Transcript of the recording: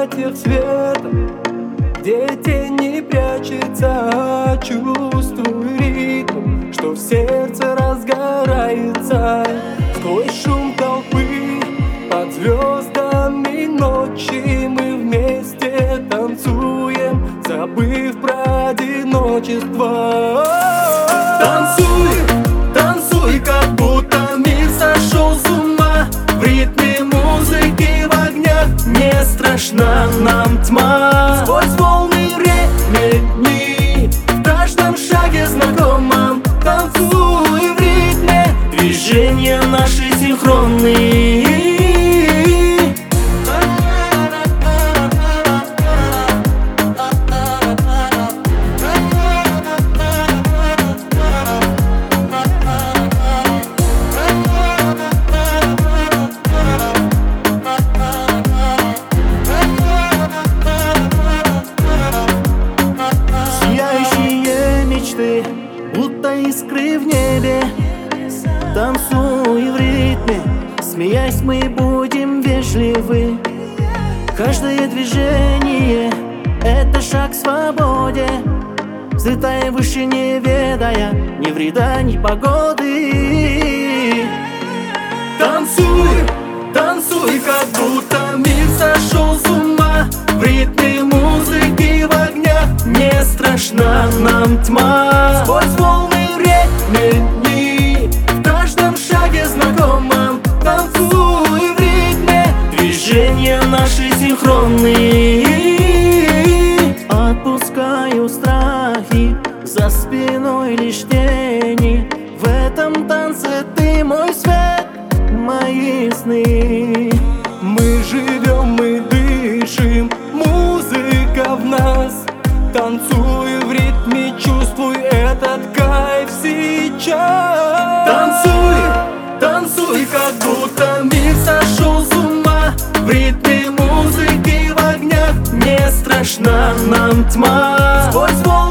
объятиях света, где тень не прячется. Чувствую ритм, что в сердце разгорается. Сквозь шум толпы, под звездами ночи мы вместе танцуем, забыв про одиночество. Танцуй, танцуй, как будто мир сошел с ума. В ритме музыки, в огнях не страшна нам тьма. Сквозь волны времени, в каждом шаге знакомом. Танцуй в ритме, движения наши синхронные. Будто искры в небе, танцуй в ритме, смеясь, мы будем вежливы. Каждое движение — это шаг к свободе, взлетая выше, не ведая ни вреда, ни погоды. Танцуй, танцуй, как будто мир сошел с ума. В ритме музыки, в огнях не страшна нам тьма. Сквозь волны времени, в каждом шаге знакомом. Танцуй в ритме, движения наши синхронные. Отпускаю страхи, за спиной лишь тени. В этом танце ты мой свет, мои сны. Мы живем, мы дышим, музыка в нас. Танцуй в ритме, чувствуй этот кайф сейчас. Танцуй, танцуй, как будто мир сошел с ума. В ритме музыки, в огнях не страшна нам тьма. Сквозь